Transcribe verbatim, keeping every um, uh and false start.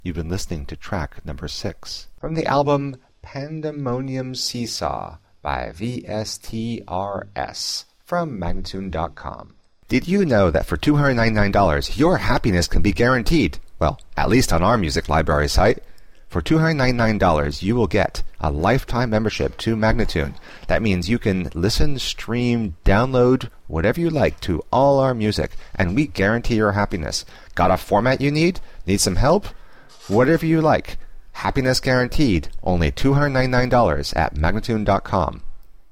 You've been listening to track number six from the album Pandemonium Seesaw by V S T R S from Magnatune dot com. Did you know that for two hundred ninety-nine dollars your happiness can be guaranteed? Well, at least on our music library site. For two hundred ninety-nine dollars you will get a lifetime membership to Magnatune. That means you can listen, stream, download, whatever you like to all our music, and we guarantee your happiness. Got a format you need? Need some help? Whatever you like. Happiness guaranteed. Only two hundred ninety-nine dollars at Magnatune dot com.